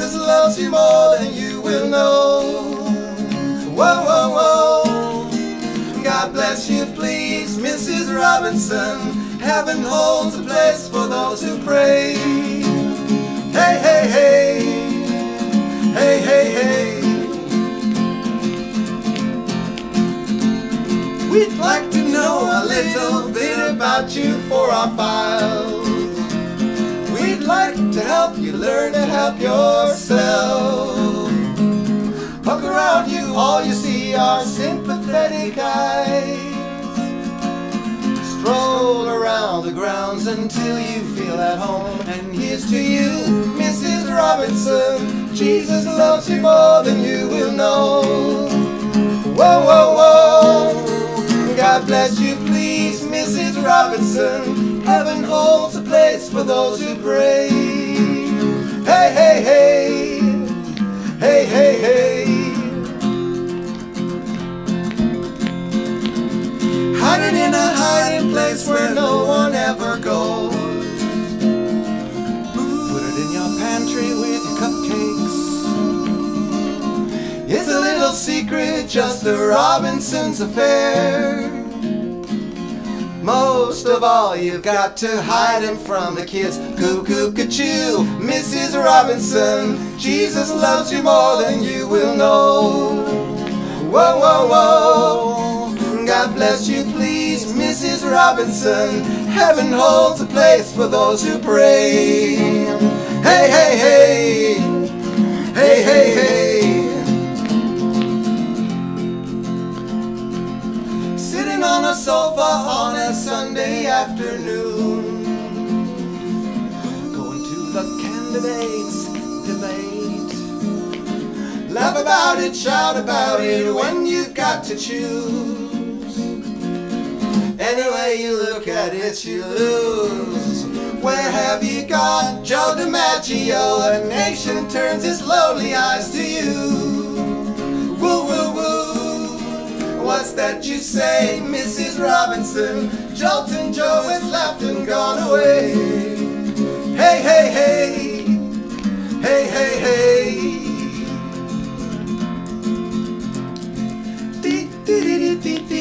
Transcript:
Jesus loves you more than you will know. Whoa, whoa, whoa. God bless you, please, Mrs. Robinson. Heaven holds a place for those who pray. Hey, hey, hey. Hey, hey, hey. We'd like to know a little bit about you for our files. We'd like to help you learn to help yourself. Look around you, all you see are sympathetic eyes. Stroll around the grounds until you feel at home. And here's to you, Mrs. Robinson. Jesus loves you more than you will know. Whoa, whoa, whoa. God bless you, please, Mrs. Robinson. Heaven holds a place for those who pray. Hey, hey, hey. Hey, hey, hey. Hiding in a hiding place where no one ever goes. Put it in your pantry with your cupcakes. It's a little secret, just the Robinsons' affair. Most of all, you've got to hide him from the kids. Cuckoo-ca-choo, Mrs. Robinson. Jesus loves you more than you will know. Whoa, whoa, whoa. God bless you, please, Mrs. Robinson. Heaven holds a place for those who pray. Hey, hey, hey. Hey, hey, hey. Sitting on a sofa on a Sunday afternoon, going to the candidates' debate. Laugh about it, shout about it when you've got to choose. Any way you look at it, you lose. Where have you gone, Joe DiMaggio? A nation turns its lonely eyes to you. Woo, woo, woo. What's that you say, Mrs. Robinson? Jolton Joe has left and gone away. Hey, hey, hey. Hey, hey, hey. Dee, dee, dee, dee, dee.